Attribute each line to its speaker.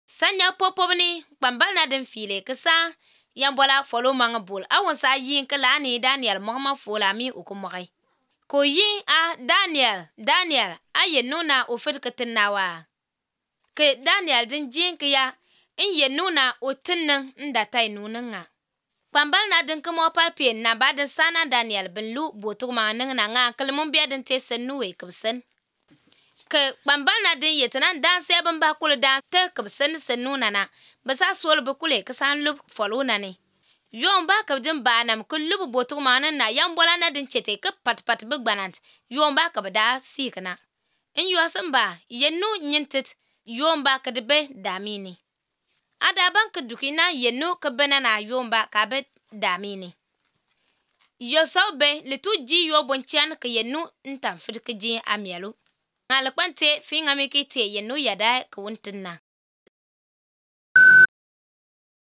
Speaker 1: Sanya popobni kpambal na den file kasa yambola folo manga bol awon sa yin kala ni Daniel mogma fola mi ukumai ko yin a Daniel aye nuna ofir katinnawa ke Daniel din jin ya in ye nuna otinnin inda tai nunanga kpambal na din kamo palpien na badin sana Daniel binlu botuma nan nga kalmun biadin te sannuwe kubsan ke kpambal na din yetinan dan se ban ba kul dan te kubsan sannuna na basa sol bu kule kasan lub foluna ne yon ba kabdin banam kullu botuma nan na yambola na din chete ke pat bugbanant yon ba kabda sikana in yosan ba yennu nyintit yon ba kadbe damini adaban kadukina yennu kabana na yon ba kabe damini yo sobe litu ji yo bonchan ke yennu ntan firke ji amielu ngalakpante finga mikite yennu yada ka wuntinna